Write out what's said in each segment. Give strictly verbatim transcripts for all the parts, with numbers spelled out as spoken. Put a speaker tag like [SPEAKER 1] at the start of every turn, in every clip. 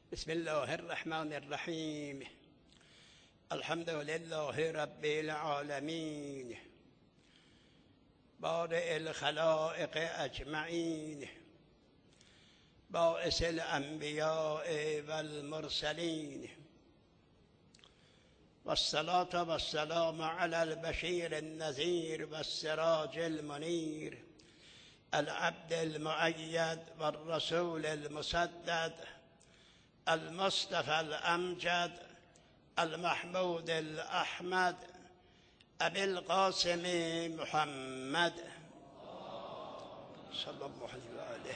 [SPEAKER 1] بسم الله الرحمن الرحیم. الحمد لله رب العالمین، بارئ الخلائق اجمعین، باعث الانبیاء والمرسلین، والصلاة والسلام علی البشیر النذیر والسراج المنیر، العبد المؤید والرسول المسدد، المصطفى الأمجد، المحمود الأحمد، أبي القاسم محمد صلى الله عليه وآله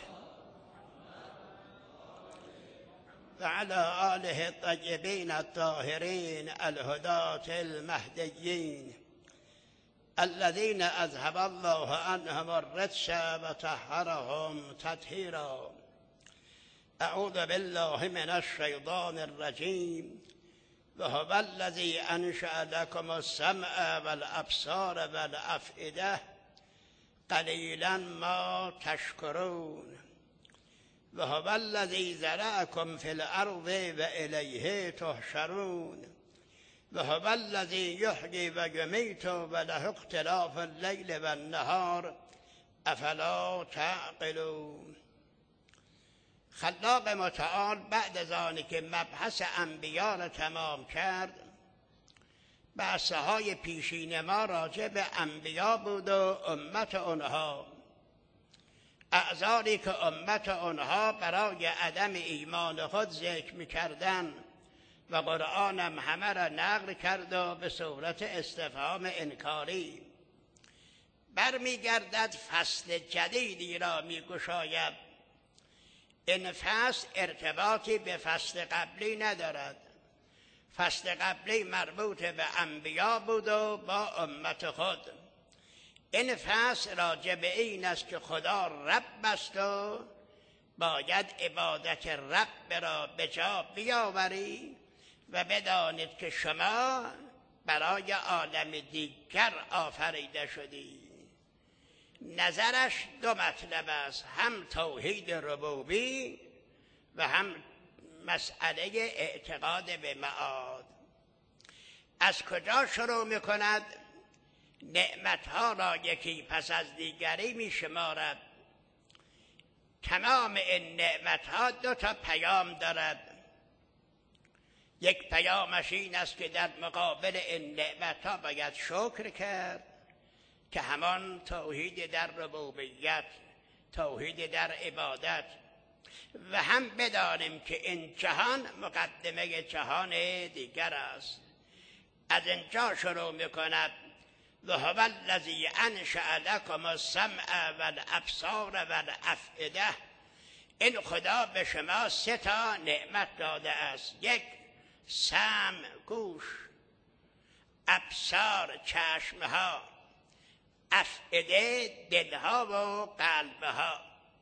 [SPEAKER 1] وعلى آله الطيبين الطاهرين الهداة المهديين الذين أذهب الله عنهم الرجس وطهرهم تطهيرا. اعوذ بالله من الشیطان الرجیم. وهو الذی انشأ لكم السمع والابصار والافئده قلیلا ما تشکرون. وهو الذی ذرأکم فی الارض والیه تحشرون. وهو الذی یحیی و یمیت وله اختلاف اللیل والنهار افلا تعقلون. خلاق متعال بعد از آنی که مبحث انبیا را تمام کرد، بحثه های پیشین ما راجع به انبیا بود و امت آنها، اعذاری که امت آنها برای عدم ایمان خود ذکر می‌کردند و قرآن هم همه را نقل کرد و به صورت استفهام انکاری. برمیگردد فصل جدیدی را می‌گشاید. این فصل ارتباطی به فصل قبلی ندارد. فصل قبلی مربوط به انبیا بود و با امت خود. این فصل راجع به این است که خدا رب است و باید عبادت رب را به جا بیاوری و بدانید که شما برای عالم دیگر آفریده شدی. نظرش دو مطلب است، هم توحید ربوبی و هم مسئله اعتقاد به معاد. از کجا شروع میکند؟ نعمتها را یکی پس از دیگری میشمارد. تمام این نعمتها دو تا پیام دارد. یک پیامش این است که در مقابل این نعمتها باید شکر کرد که همان توحید در ربوبیت، توحید در عبادت، و هم بدانیم که این جهان مقدمه جهان دیگر است. از اینجا شروع میکند وهو الذی انشأ لکم السمع والابصار والافئده. این خدا به شما سه تا نعمت داده است. یک، سمع گوش، ابصار چشمها، افئده دلها و قلبها.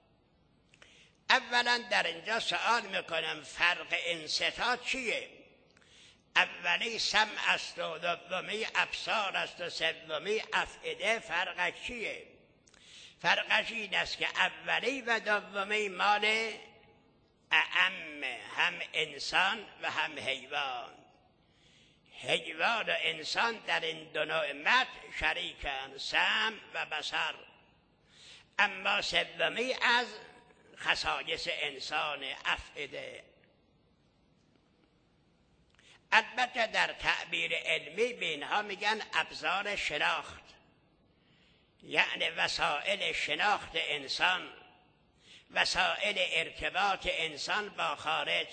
[SPEAKER 1] اولا در اینجا سوال میکنم فرق این سه تا چیه؟ اولی سمع است و دومی ابصار است و سومی افئده. فرقش چیه؟ فرقش این است که اولی و دومی مال اعم، هم انسان و هم حیوان. حیوان و انسان در این دو نعمت شریکند، سمع و بصر. اما سومی از خصایص انسان، افئده. البته در تعبیر علمی به اینها میگن ابزار شناخت، یعنی وسایل شناخت انسان، وسایل ارتباط انسان با خارج.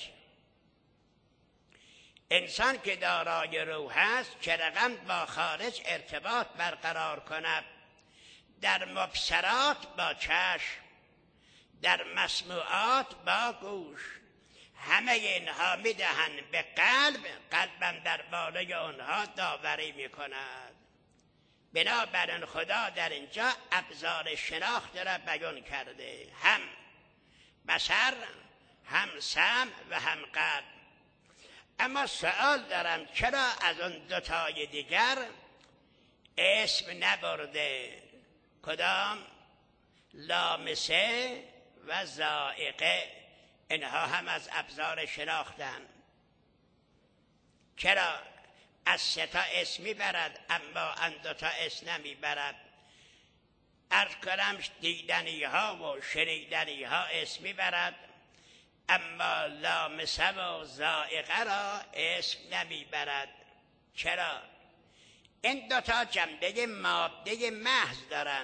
[SPEAKER 1] انسان که دارای روح است چه رقم با خارج ارتباط برقرار کند؟ در مبصرات با چشم، در مسموعات با گوش. همه اینها میدهند به قلب، قلبم در بالای آنها داوری میکند. بنابراین خدا در اینجا ابزار شناخت را بیان کرده، هم بصر، هم سمع و هم قلب. اما سوال دارم چرا از اون دوتای دیگر اسم نبرده؟ کدام؟ لامسه و ذائقه. اینها هم از ابزار شناختن. چرا؟ از سه تا اسم میبرد اما ان دو تا اسم نمیبرد. عرض کنم دیدنی ها و شنیدنی ها اسم میبرد اما لامسه و ذائقه را اسم نمیبرد. چرا؟ این دو تا جنبه ماده محض دارن،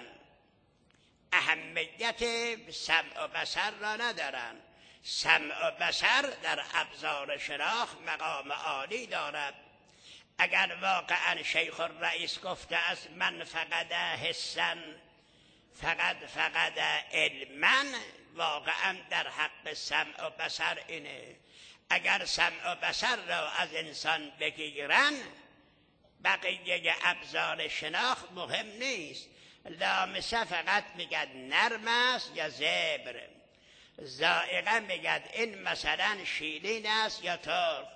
[SPEAKER 1] اهمیت سمع و بصر را ندارن. سمع و بصر در ابزار شناخت مقام عالی دارد. اگر واقعا شیخ الرئیس گفته است من فقد حسن فقط فقط علما، واقعا در حق سمع و بصر اینه. اگر سمع و بصر را از انسان بگیرن بقیه ابزار شناخت مهم نیست. لامسه فقط میگد نرم است یا زبر، ذائقه میگد این مثلا شیرین است یا ترش،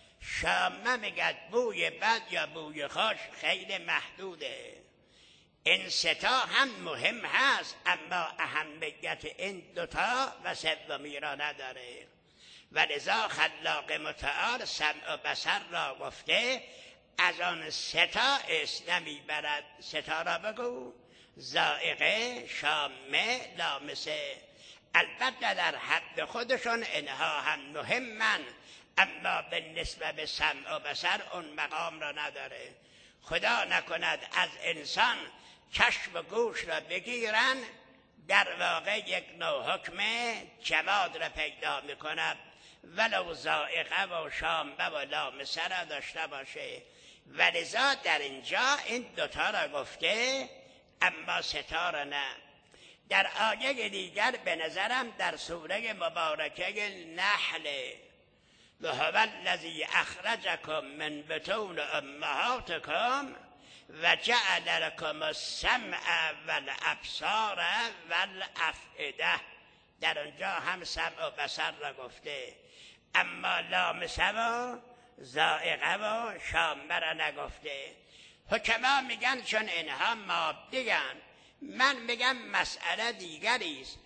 [SPEAKER 1] شامه میگد بوی بد یا بوی خوش، خیلی محدوده. این ستا هم مهم هست اما اهمیت این دوتا و سومی را نداره. و لذا خلاق متعال سمع و بصر را گفته از آن ستا اسم نمیبرد. ستا را بگو: ذائقه، شامه، لامسه. البته در حد خودشون اینها هم مهمن اما به نسبت به سمع و بصر اون مقام را نداره. خدا نکند از انسان چشم و گوش را بگیرن، در واقع یک نوع حکم جماد را پیدا میکند ولو ذائقه و شامه و لامسه را داشته باشه. ولذا در اینجا این دوتا را گفته اما ستا را نه. در آیه دیگر به نظرم در سوره مبارکه نحل و هو الذی اخرجکم من بطون امهاتکم و جعل لکم السمع والابصار والافئده، در آنجا هم سمع و بصر را گفته اما لامسه و ذائقه و شامه را نگفته. حکما میگن چون اینها ماده‌اند. من میگم مسئله دیگری است.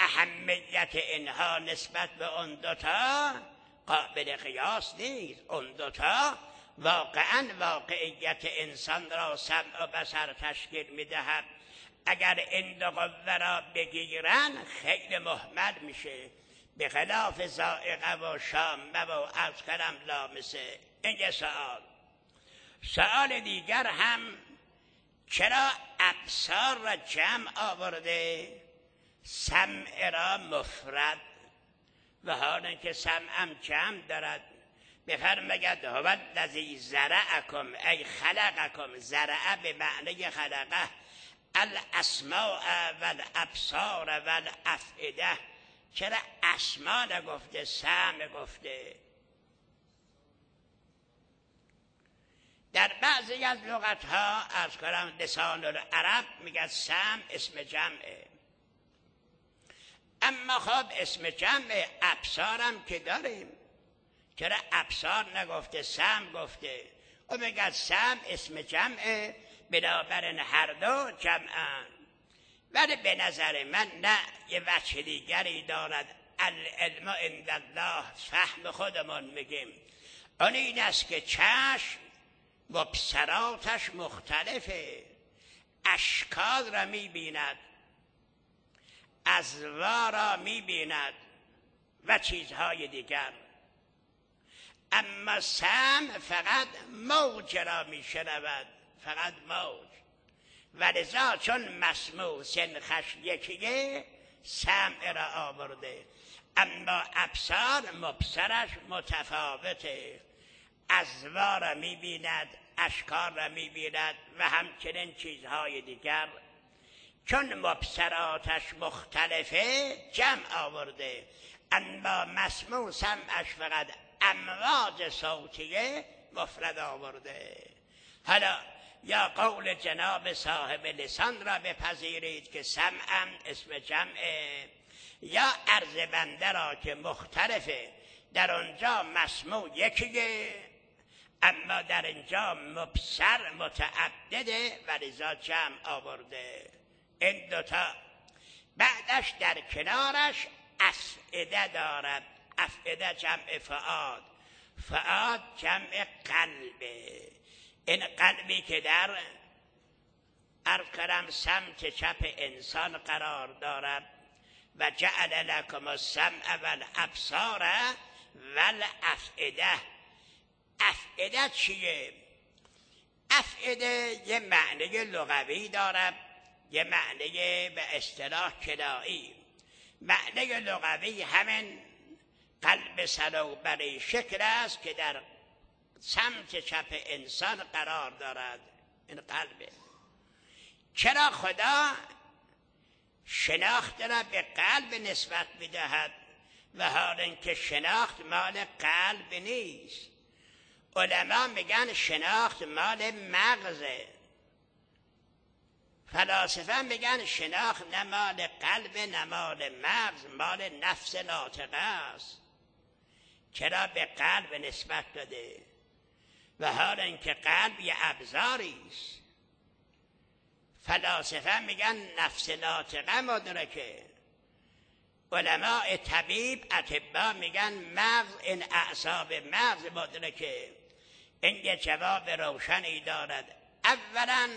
[SPEAKER 1] اهمیت اینها نسبت به اون دوتا قابل قیاس نیست. اون دوتا واقعا واقعیت انسان را سمع و بصر تشکیل میدهد. اگر این دو قوه را بگیرن خیلی مهمل میشه، به خلاف ذائقه و شامه و از کلم لامسه. این سوال. سوال دیگر هم چرا ابصار را جمع آورده سمع را مفرد و حالا که سمع هم جمع دارد؟ بفرماید هو الذی زرعکم ای خلقکم. زرع به معنی خلقه. الاسماء والابصار والافئده. چرا اسما نگفته سمع گفته؟ در بعضی از لغت ها از کنم لسان العرب میگه سمع اسم جمعه، اما خب اسم جمع ابصارم که داریم، چرا ابصار نگفته سمع گفته؟ و میگه سمع اسم جمعه، بنابراین هر دو جمعن. ولی به نظر من نه، یه وجه دیگری دارد. العلم عند الله. فهم خودمون میگیم اون این است که چشم مبصراتش مختلفه، اشکال را میبیند، ازوا را میبیند و چیزهای دیگر. اما سمع فقط موج را میشنود، فقط موج. ولذا چون مسموع سنخش یکیه سمع را آورده، اما ابصار مبصرش متفاوته، ازوا را میبیند، اشکال را میبیند و همچنین چیزهای دیگر. چون مبصراتش مختلفه جمع آورده، اما مسموع سمعش فقط امواج صوتیه مفرد آورده. حالا یا قول جناب صاحب لسان را بپذیرید که سمعم اسم جمعه، یا عرض بنده را که مختلفه، در آنجا مسموع یکیه اما در اینجا مبصر متعدده و لذا جمع آورده. این دوتا. بعدش در کنارش افعده دارد. افعده جمع فعاد، فعاد جمع قلبه. این قلبی که در ارکرم سمت چپ انسان قرار دارد. و جعل لکم السمع والابصار والافئده. افئده چیه؟ افئده یه معنی لغوی دارد، یه معنی به اصطلاح کنایی. معنی لغوی همین قلب صنوبری شکل است که در سمت چپ انسان قرار دارد. این قلبه. چرا خدا شناخت را به قلب نسبت می‌دهد و حال اینکه شناخت مال قلب نیست؟ علما میگن شناخت مال مغزه، فلاسفه میگن شناخت نه مال قلب نه مال مغز، مال نفس ناطقه است. چرا به قلب نسبت داده؟ و حال اینکه قلب یه ابزاری است. فلاسفه میگن نفس ناطقه مدرکه. علماء طبیب اطباء میگن مغز، این اعصاب مغز مدرکه. این یه جواب روشنی دارد. اولا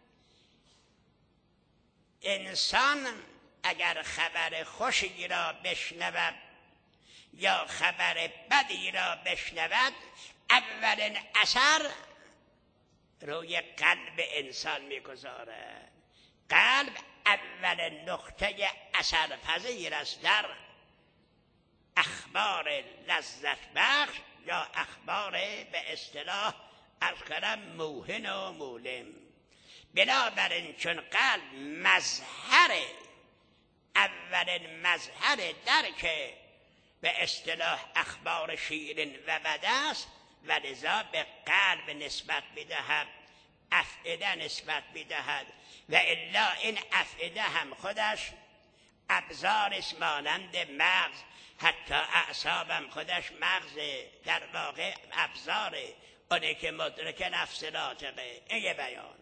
[SPEAKER 1] انسان اگر خبر خوشی را بشنود یا خبر بدی را بشنود، اولین اثر روی قلب انسان میگذارد. قلب اول نقطه اثر پذیر است در اخبار لذت بخش یا اخبار به اصطلاح ارکرم موهن و مولم. بنابراین چون قلب مظهر، اولین مظهر درک به اصطلاح اخبار شیرین و بد است، و لذا به قلب نسبت می‌دهد، افئده نسبت می‌دهد. و الا این افئده هم خودش ابزار است مانند مغز. حتی اعصاب هم خودش مغز، در واقع ابزاره، اونه که مدرک نفس ناطقه. این یه بیان.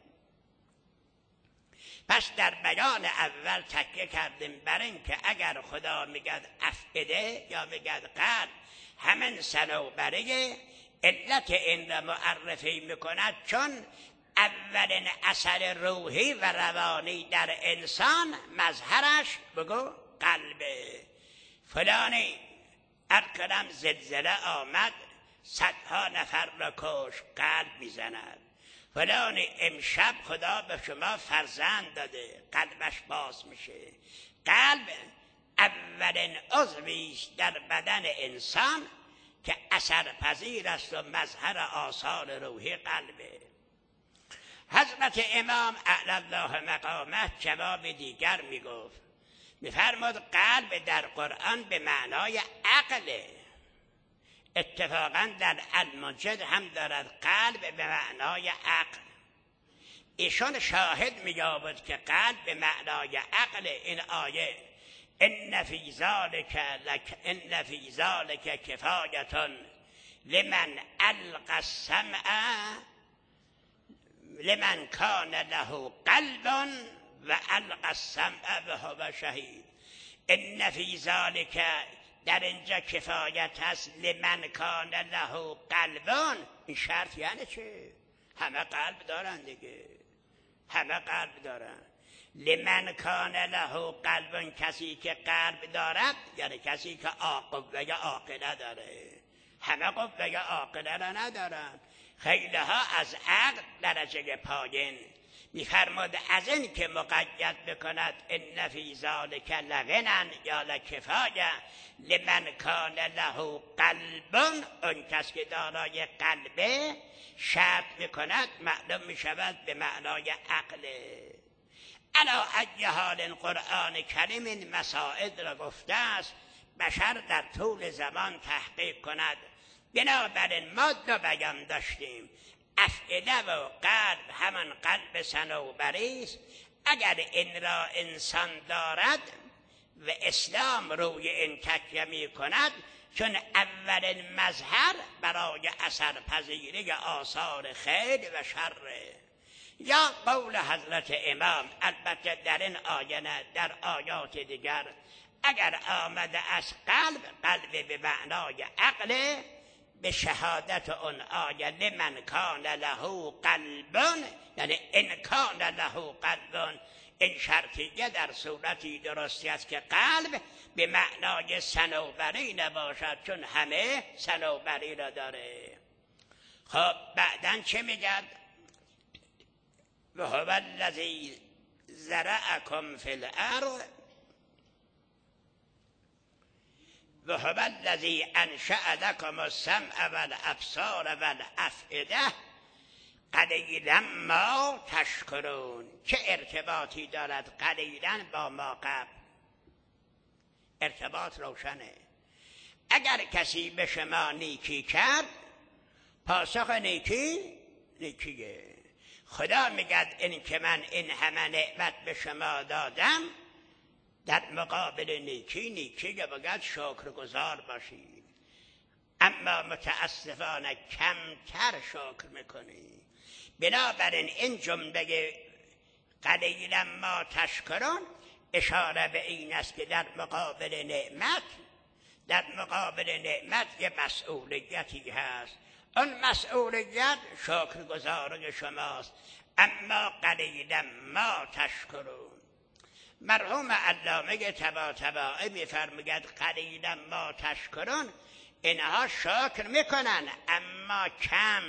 [SPEAKER 1] پس در بیان اول تکیه کردیم بر این که اگر خدا میگد افئده یا میگد قلب، همین صنوبریه. علت این را معرفی میکند چون اولین اثر روحی و روانی در انسان مظهرش بگو قلبه. فلانی ارکرم زلزله آمد، صدها نفر را کش، قلب میزند. فلانی امشب خدا به شما فرزند داده، قلبش باز میشه. قلب اولین عضوی است در بدن انسان که اثر پذیر است و مظهر آثار روحی قلبه. حضرت امام اعلی الله مقامه جواب دیگر میگفت، میفرمود قلب در قرآن به معنای عقله. اتفاقا در المنجد هم دارد قلب به معنای عقل. ایشون شاهد می‌یابد که قلب به معنای عقل. این آیه ان فی ذلک لک ان فی ذلک کفایة لمن القى السمع لمن کان له قلب و القى السمع وهو شهید. ان فی ذلک، در اینجا کفایت هست، لمن کان له قلب. این شرط یعنی چه؟ همه قلب دارن دیگه، همه قلب دارن. لمن کان له قلب، کسی که قلب دارد یعنی کسی که قوه عاقله داره. همه قوه عاقله را ندارن. خیلی ها از عقل درجه پایین. میفرماد از این که مقید بکند ان فی ذلک لغنا یا لکفایه لمن کان له قلب، اون کس که دارای قلبه، شرط میکند معلوم میشود به معنای عقله. علا ای حال قرآن کریم این مسائل را گفته است، بشر در طول زمان تحقیق کند. بنابراین ما دو بیان داشتیم، افئده و قلب همان قلب صنوبری است. اگر این را انسان دارد و اسلام روی این تکیه می کند، چون اولین مظهر برای اثر پذیری آثار خیر و شر. یا قول حضرت امام، البته در این آیه نه، در آیات دیگر، اگر آمده از قلب، قلب به معنای عقل، به شهادت اون آیه لمن کان له قلبون، یعنی ان کان له قلبون، این شرطیه در صورتی درستی است که قلب به معنای صنوبری نباشد، چون همه صنوبری را داره. خب بعدن چه میگد؟ و هو الذی زرعکم فی الارض و هو الذی انشأ لکم السمع والابصار والافئده قلیلا ما تشکرون. چه ارتباطی دارد قلیلا با ما قبل؟ ارتباط روشنه. اگر کسی به شما نیکی کرد، پاسخ نیکی نیکیه. خدا میگد این که من این همه نعمت به شما دادم، در مقابل نیکی نیکیه، بگد شکرگزار باشید. اما متاسفانه کمتر شکر میکنی. بنابراین این جمله قلیلا ما تشکرون اشاره به این است که در مقابل نعمت، در مقابل نعمت یه مسئولیتی هست. اون مسئولیت شکرگزاری شماست. اما قلیلا ما تشکرون. مرحوم علامه طباطبایی میفرماید قلیلا ما تشکرون، اینها شکر میکنن اما کم.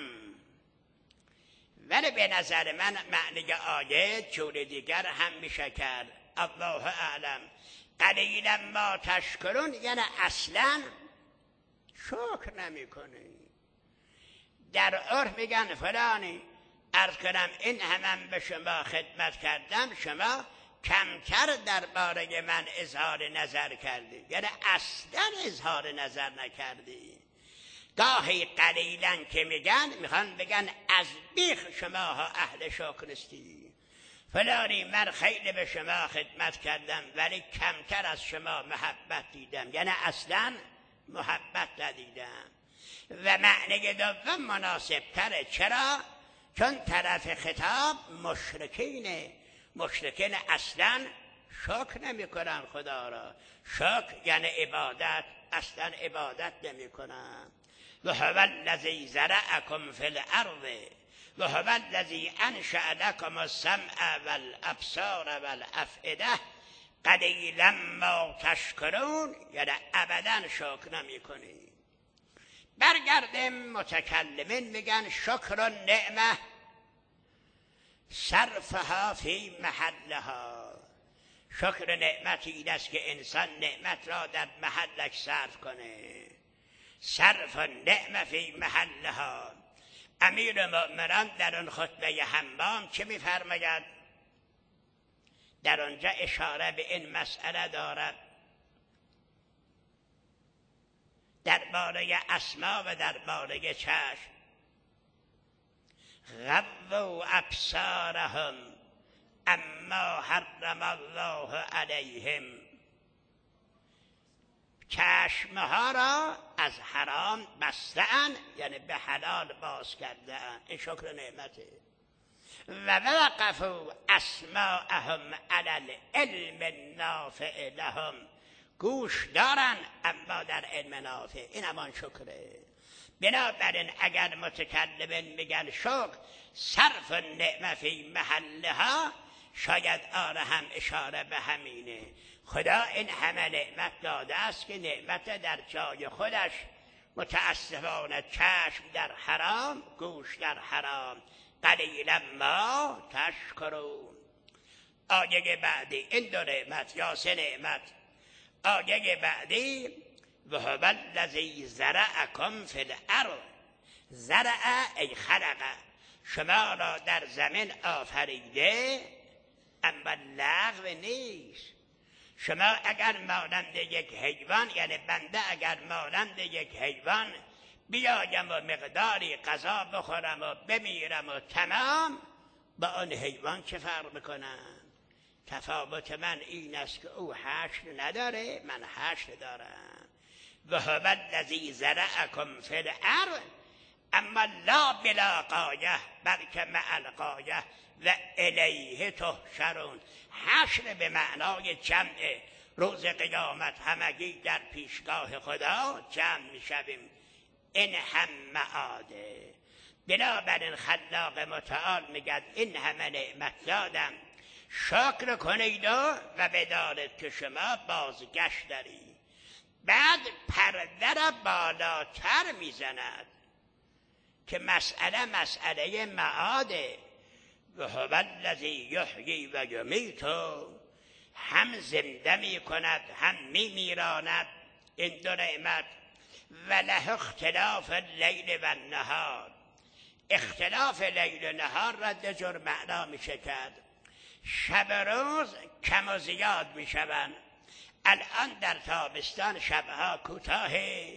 [SPEAKER 1] ولی به نظر من معنی آیه جور دیگر هم میشه کرد. الله اعلم. قلیلا ما تشکرون یعنی اصلا شکر نمیکنی. در عرف میگن فلانی، عرض کنم این همم به شما خدمت کردم، شما کمتر درباره من اظهار نظر کردی، یعنی اصلا اظهار نظر نکردی. گاهی قلیلا که میگن، میخوان بگن از بیخ شماها اهل شکر نیستی. فلانی من خیلی به شما خدمت کردم ولی کمتر از شما محبت دیدم، یعنی اصلا محبت ندیدم. و معنی دوم مناسب تره. چرا؟ چون طرف خطاب مشرکینه. مشرکین اصلا شکر نمی کنن خدا را. شکر یعنی عبادت، اصلا عبادت نمی کنن. و هو الذی زرعکم فی الارض و هو الذی انشأ لکم السمع والابصار والافئده قلیلا ما تشکرون، یعنی ابدا شکر نمی کنی. برگردیم متکلمین میگن شکر النعمه صرفها فی محلها. شکر نعمت این است که انسان نعمت را در محلش صرف کنه. صرف النعمه فی محلها. امیر مؤمنان در اون خطبه حمام چه میفرماید؟ در آنجا اشاره به این مسئله دارد، درباره اسما و درباره چشم. غضوا ابصارهم اما حرم الله علیهم. چشمها را از حرام بسته‌اند، یعنی به حلال باز کرده‌اند. این شکر نعمته. و وقفوا اسماءهم علی العلم النافع لهم. گوش دارن اما در علم نافع. این همان شکره. بنابراین اگر متکلمین میگن شکر صرف النعمه فی محلها، شاید آره هم اشاره به همینه. خدا این همه نعمت داده است که نعمت در جای خودش. متاسفانه چشم در حرام، گوش در حرام. قلیلا ما تشکرون. آیه بعدی این دو نعمت یا سه نعمت. آیه بعدی و هو الذی زرعکم فی الارض. زرع ای خلق، شما را در زمین آفریده، اما لغو نیست. شما اگر مانند یک حیوان، یعنی بنده اگر مانند یک حیوان بیایم و مقداری غذا بخورم و بمیرم و تمام، با آن حیوان چه فرق میکنم؟ تفاوت من این است که او حشر نداره، من حشر دارم. و هو الذی زرعکم فی الارض، اما لا بلا غایه بلکه مع الغایه و الیه تحشرون. حشر به معنای جمع. روز قیامت همگی در پیشگاه خدا جمع میشویم. این هم معاده. بنابراین خلاق متعال میگد این همه نعمت دادم، شکر کنید و بدانید که شما بازگشت دارید. بعد پرده را بالاتر میزند که مسئله مسئله معاده. و هو الذی یحیی و یمیت، هم زنده می کند هم می میراند. این دو نعمت. و له اختلاف اللیل و النهار، اختلاف لیل و نهار را دو جور معنا میشه کرد. شب روز کم و زیاد میشوند. الان در تابستان شبها کوتاه،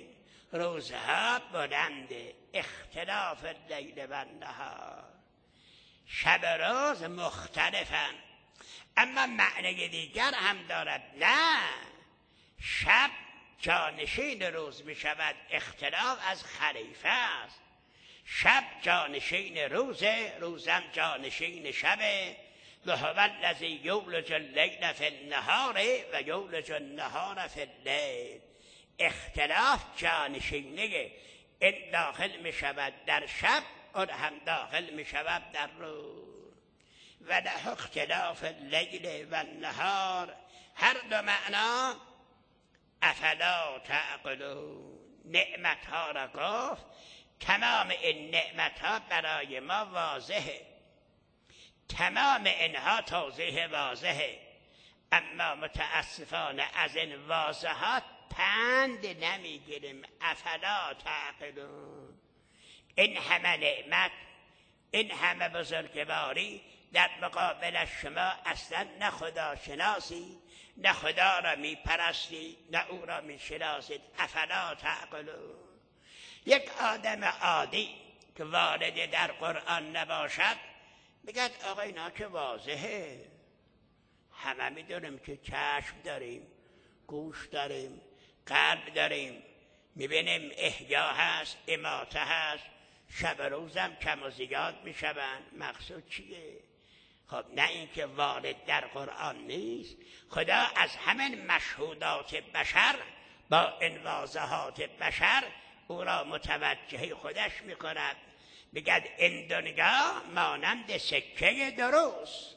[SPEAKER 1] روزها بلند. اختلاف اللیل و النهار، شب روز مختلفن. اما معنی دیگر هم دارد. نه، شب جانشین روز می شود. اختلاف از خلیفه است. شب جانشین روزه، روزم جانشین شبه. و هو الذی یولج اللیل فی النهار و یولج النهار فی اللیل. اختلاف جانشینه. این داخل می شود در شب، اون هم داخل می شود در روز. و له اختلاف اللیل و النهار، هر دو معنا. افلا تعقلون، نعمت ها را گفت. تمام این نعمت ها برای ما واضحه، تمام اینها توضیح واضحه. اما متاسفانه از این واضحات پند نمیگیریم. افلا تعقلون، این همه نعمت، این همه بزرگواری، در مقابل شما اصلا نه خدا شناسی، نه خدا را می پرستی، نه او را می شناسید. افلا تعقلون. یک آدم عادی که وارد در قرآن نباشد بگد آقا اینا که واضحه، همه می دونیم که چشم داریم، گوش داریم، قلب داریم، می بینیم احیا هست، اماته هست، شب روزم کم و زیاد می شوند. مقصود چیه؟ خب نه اینکه وارد در قرآن نیست. خدا از همین مشهودات بشر با این واضحات بشر او را متوجه خودش می کند. بگد این دنیا مانند سکه درست،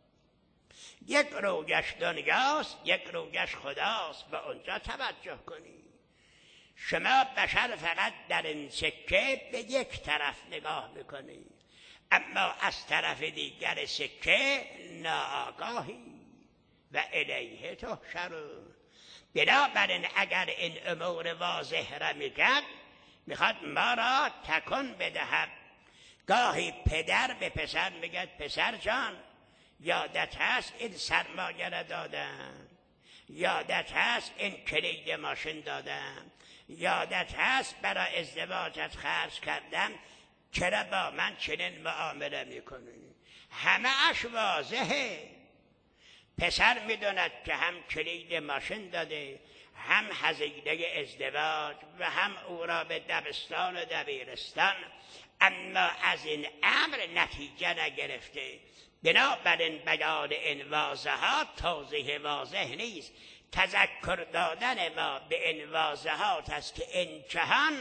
[SPEAKER 1] یک رویش دنیاست، یک رویش خداست. به اونجا توجه کنید. شما بشر فقط در این سکه به یک طرف نگاه میکنید، اما از طرف دیگر سکه ناآگاهی. و الیه تحشرون. بنابراین اگر این امور واضح را میگد، میخواد ما را تکان بدهد. گاهی پدر به پسر میگد پسر جان، یادت هست این سرمایه را دادم، یادت هست این کلید ماشین دادم، یادت هست برای ازدواجت خرج کردم، چرا با من چنین معامله میکنی؟ همه اش واضحه. پسر میدوند که هم کلید ماشین داده، هم هزینه ازدواج و هم او را به دبستان و دبیرستان، اما از این امر نتیجه نگرفته. بنابراین بیان این واضحات توضیح واضح نیست. تذکر دادن ما به این واضحات است که این جهان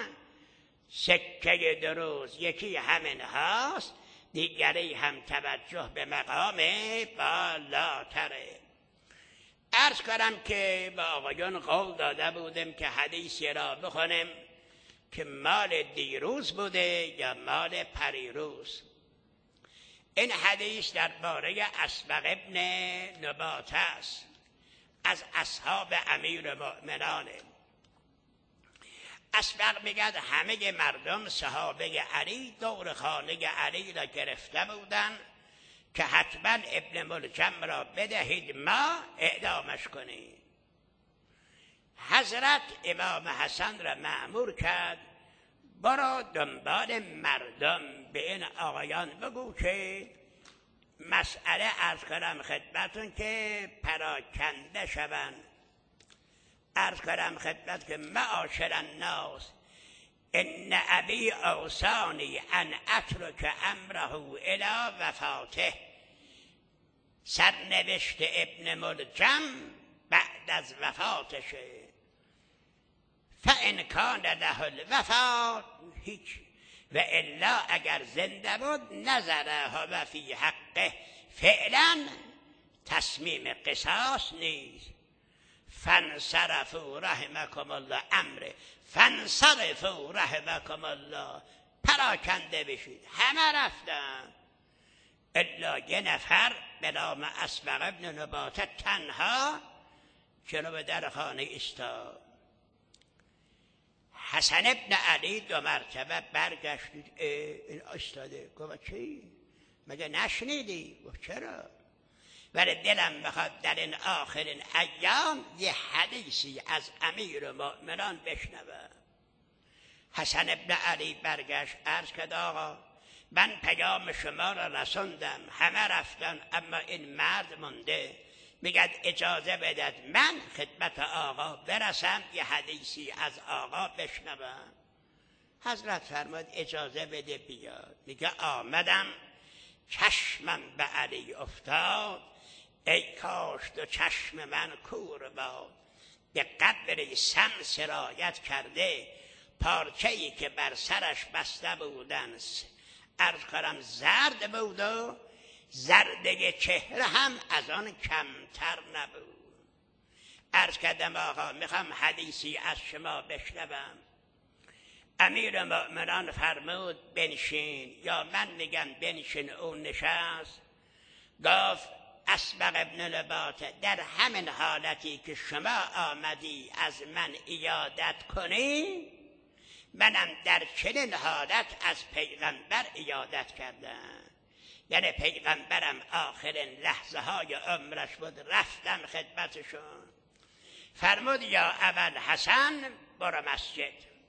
[SPEAKER 1] سکه دروز یکی همین هاست، دیگری هم توجه به مقام بالاتره. عرض کنم که با آقایان قول داده بودم که حدیثی را بخونم که مال دیروز بوده یا مال پریروز. این حدیث درباره اسبق ابن نباته است، از اصحاب امیر مؤمنانه. اسبق میگد همه مردم صحابه علی دور خانه علی را گرفته بودن که حتما ابن ملجم را بدهید ما اعدامش کنید. حضرت امام حسن را مأمور کرد برو دنبال مردم به این آقایان بگو که مسئله عرض کنم خدمتون که پراکنده شوند. عرض کنم خدمت که معاشر الناس ان ابی اوصانی ان اترک امره الی وفاته. سرنوشت ابن ملجم بعد از وفاتشه. فان کان له الوفات هیچ و الا اگر زنده بود نظره و فی حقه فعلا تصمیم قصاص نیست. فانصرفوا رحمکم الله، امر فانصرفوا رحمکم الله، پراکنده بشید. همه رفتن الا یه نفر به نام اسبق ابن نباته تنها جلو در خانه ایستاد. حسن ابن علی دو مرتبه برگشتید، این ایستاده. گفت چی؟ مگه نشنیدی؟ گفت چرا؟ ولی دلم بخواد در این آخرین ایام یه حدیثی از امیر المؤمنان بشنوم. حسن ابن علی برگشت عرض کرد آقا من پیام شما را رسوندم، همه رفتن اما این مرد مونده، میگد اجازه بدد من خدمت آقا برسم یه حدیثی از آقا بشنوم. حضرت فرمود اجازه بده بیاد. میگه آمدم چشمم به علی افتاد، ای کاش دو چشم من کور باد. به قدر سم سرایت کرده پارچه‌ای که بر سرش بسته بودن عرض کنم زرد بود و زرده چهره هم از آن کمتر نبود. عرض کردم آقا میخوام حدیثی از شما بشنوم. امیر مؤمنان فرمود بنشین، یا من میگم بنشین. او نشست. گفت اسبق ابن لباته در همین حالتی که شما آمدی از من عیادت کنی، منم در چنین حالت از پیغمبر عیادت کردم. یعنی پیغمبرم آخرین لحظه های عمرش بود، رفتم خدمتشون. فرمود یا ابوالحسن برو مسجد،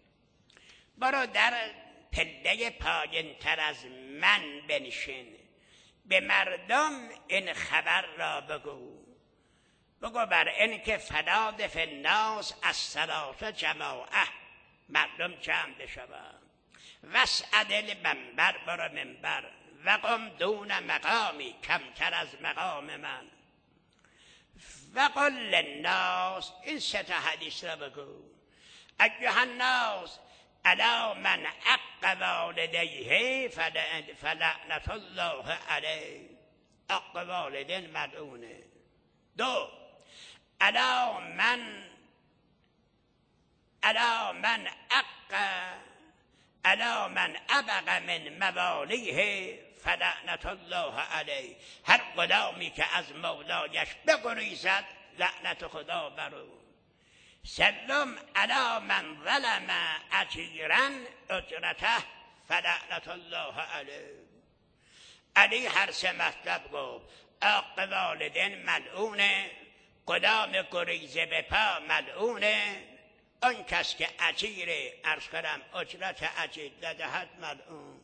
[SPEAKER 1] برو در پله پایین تر از من بنشین، به مردم این خبر را بگو. بگو بر این که فناد فی الناس از ثلاثه جماعه، مردم جمع بشوند. وسعد المنبر، برو منبر. و قم دون مقامی، کمتر از مقام من. و قل للناس، این سه تا حدیث را بگو. ایها الناس الا من عق والدیه فلعنت الله علیه. عق والدین ملعونه. دو الا من الا من عق الا من ابق من موالیه فلعنت الله علیه. هر غلامی که از مولایش بگریزد لعنت خدا بر او. سوم الا من ظلم اجیرا اجرته فلعنت الله علیه. علی هر سه مطلب گفت. عق والدین ملعونه، غلام گریزه به پا ملعونه، آن کس که اجیر عرض کنم اجرت اجیر ندهد ملعون.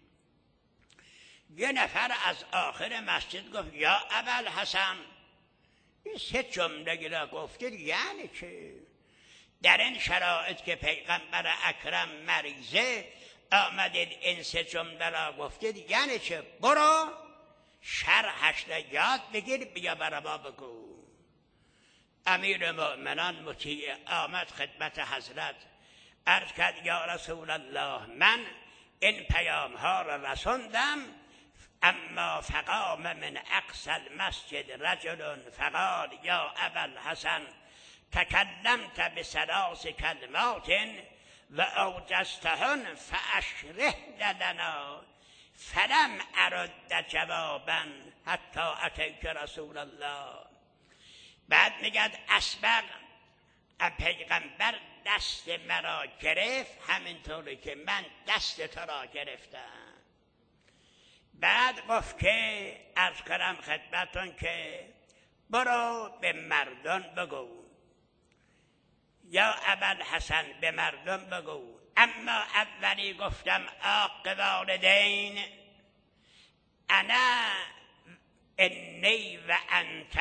[SPEAKER 1] یه نفر از آخر مسجد گفت یا ابوالحسن، این سه جمله را گفتید یعنی چه؟ در این شرایط که پیغمبر اکرم مریضه آمدید این سه جمله را گفتید یعنی چه؟ برو شرحش را یاد بگیر بیا برای ما بگو. امیر مؤمنان مطیع آمد خدمت حضرت، عرض کرد یا رسول الله من این پیام ها را رسوندم، اما فقام من اقصى المسجد رجل فقال یا ابوالحسن تکلمت بثلاث کلمات و اوجزتهن فاشره لنا فلم ارد جوابا حتی اتیت رسول الله. بعد میگد اسبق پیغمبر دست مرا گرفت همینطوری که من دست تو را گرفتم. بعد گفت که عرض کنم خدمتون که برو به مردم بگو یا ابوالحسن به مردم بگو. اما اولی گفتم عاق والدین انا انی و انت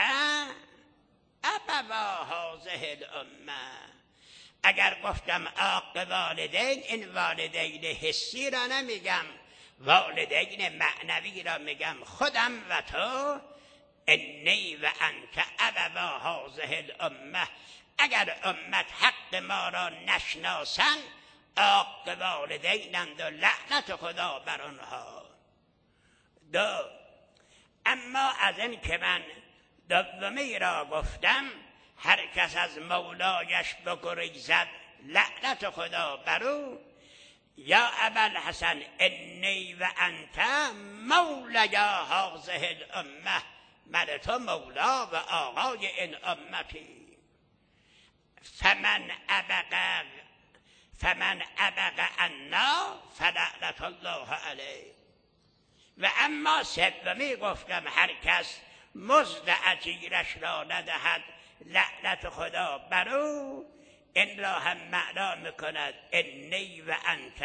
[SPEAKER 1] ابوا هذه الامه. اگر گفتم عاق والدین، این والدین حسی را نمیگم، والدین معنوی را میگم. خودم و تو انی و انت ابوا هذه الامه، اگر امت حق ما را نشناسن عاق والدینند و لعنت خدا بر آنها. دو، اما از این که من دومی را گفتم، هر کس از مولایش بگریزد لعنت خدا بر او. یا ابوالحسن انی و انت مولیا هذه الامه، من تو مولا و آقای این امتی. فمن ابق فمن ابق عنا فلعنت الله علیه. و اما سومی گفتم هر کس مزد اجیرش را ندهد لعنت خدا بر او. این را هم معنا میکند انی و انت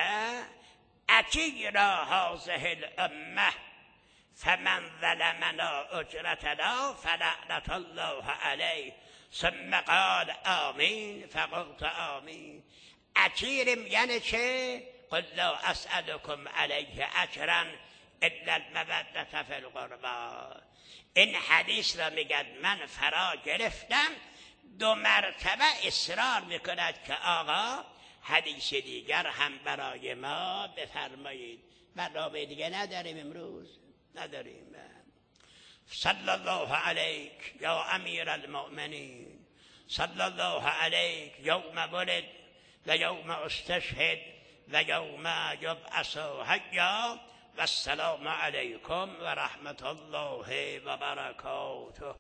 [SPEAKER 1] اجیرا هذه الامه فمن ظلمنا اجرتنا فلعنت الله علیه. ثم قال آمین فقلت آمین. اجیرم یعنی چه؟ قل لا اسألكم علیه اجرا الا المودة فی القربا. این حدیث را میگن من فرا گرفتم، دو مرتبه اصرار میکند که آقا حدیث دیگر هم برای ما بفرمایید. برنامه دیگه نداریم امروز، نداریم. صلی الله علیک یا امیر المؤمنین، صلی الله علیک یوم ولد و یوم استشهد و یوم یبعث حیا. و السلام علیکم و رحمت الله و برکاته.